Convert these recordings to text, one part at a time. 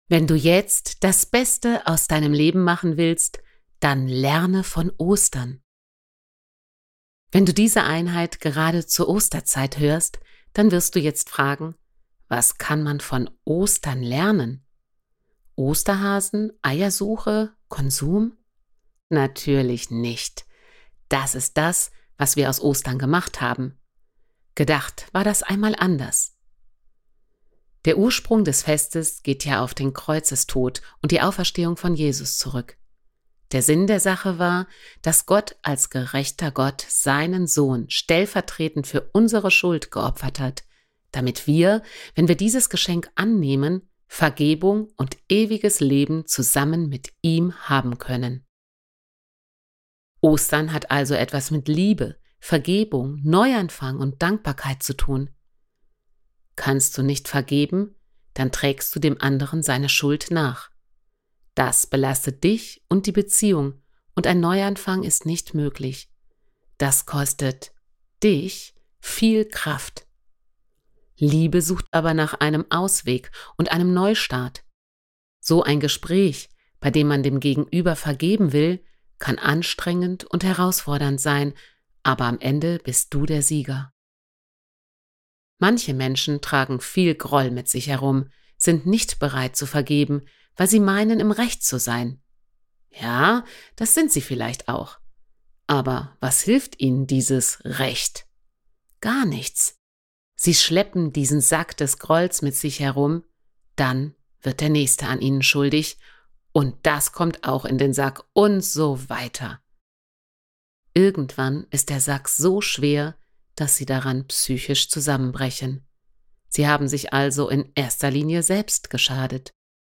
Wenn du jetzt das Beste aus deinem Leben machen willst, dann lerne von Ostern. Wenn du diese Einheit gerade zur Osterzeit hörst, dann wirst du jetzt fragen, was kann man von Ostern lernen? Osterhasen, Eiersuche, Konsum? Natürlich nicht. Das ist das, was wir aus Ostern gemacht haben. Gedacht war das einmal anders. Der Ursprung des Festes geht ja auf den Kreuzestod und die Auferstehung von Jesus zurück. Der Sinn der Sache war, dass Gott als gerechter Gott seinen Sohn stellvertretend für unsere Schuld geopfert hat, damit wir, wenn wir dieses Geschenk annehmen, Vergebung und ewiges Leben zusammen mit ihm haben können. Ostern hat also etwas mit Liebe, Vergebung, Neuanfang und Dankbarkeit zu tun. Kannst du nicht vergeben, dann trägst du dem anderen seine Schuld nach. Das belastet dich und die Beziehung und ein Neuanfang ist nicht möglich. Das kostet dich viel Kraft. Liebe sucht aber nach einem Ausweg und einem Neustart. So ein Gespräch, bei dem man dem Gegenüber vergeben will, kann anstrengend und herausfordernd sein, aber am Ende bist du der Sieger. Manche Menschen tragen viel Groll mit sich herum, sind nicht bereit zu vergeben, weil sie meinen, im Recht zu sein. Ja, das sind sie vielleicht auch. Aber was hilft ihnen dieses Recht? Gar nichts. Sie schleppen diesen Sack des Grolls mit sich herum, dann wird der Nächste an ihnen schuldig und das kommt auch in den Sack und so weiter. Irgendwann ist der Sack so schwer, dass sie daran psychisch zusammenbrechen. Sie haben sich also in erster Linie selbst geschadet.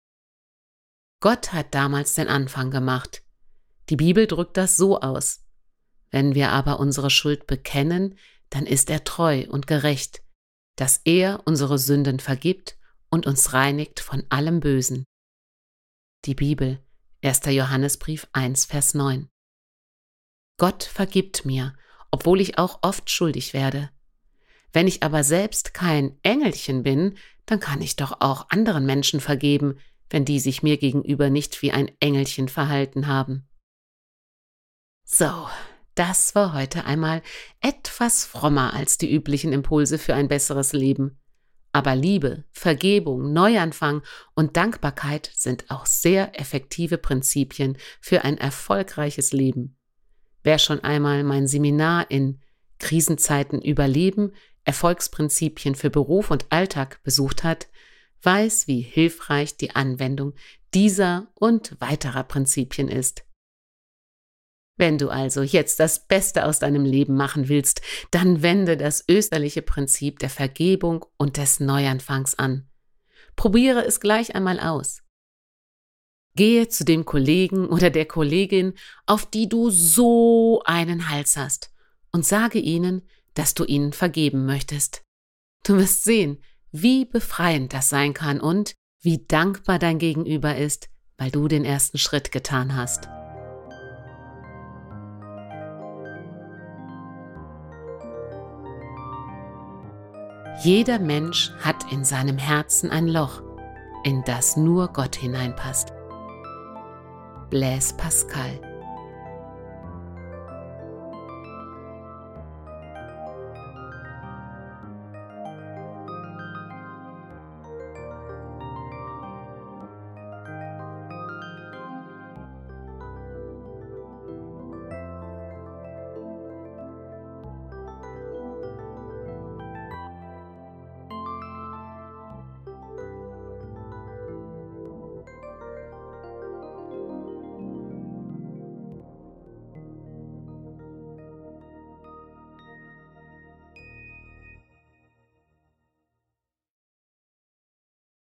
Gott hat damals den Anfang gemacht. Die Bibel drückt das so aus. Wenn wir aber unsere Schuld bekennen, dann ist er treu und gerecht, dass er unsere Sünden vergibt und uns reinigt von allem Bösen. Die Bibel, 1. Johannesbrief 1, Vers 9. Gott vergibt mir, obwohl ich auch oft schuldig werde. Wenn ich aber selbst kein Engelchen bin, dann kann ich doch auch anderen Menschen vergeben, wenn die sich mir gegenüber nicht wie ein Engelchen verhalten haben. So, das war heute einmal etwas frommer als die üblichen Impulse für ein besseres Leben. Aber Liebe, Vergebung, Neuanfang und Dankbarkeit sind auch sehr effektive Prinzipien für ein erfolgreiches Leben. Wer schon einmal mein Seminar in Krisenzeiten überleben, Erfolgsprinzipien für Beruf und Alltag besucht hat, weiß, wie hilfreich die Anwendung dieser und weiterer Prinzipien ist. Wenn du also jetzt das Beste aus deinem Leben machen willst, dann wende das österliche Prinzip der Vergebung und des Neuanfangs an. Probiere es gleich einmal aus. Gehe zu dem Kollegen oder der Kollegin, auf die du so einen Hals hast, und sage ihnen, dass du ihnen vergeben möchtest. Du wirst sehen, wie befreiend das sein kann und wie dankbar dein Gegenüber ist, weil du den ersten Schritt getan hast. Jeder Mensch hat in seinem Herzen ein Loch, in das nur Gott hineinpasst. Blaise Pascal.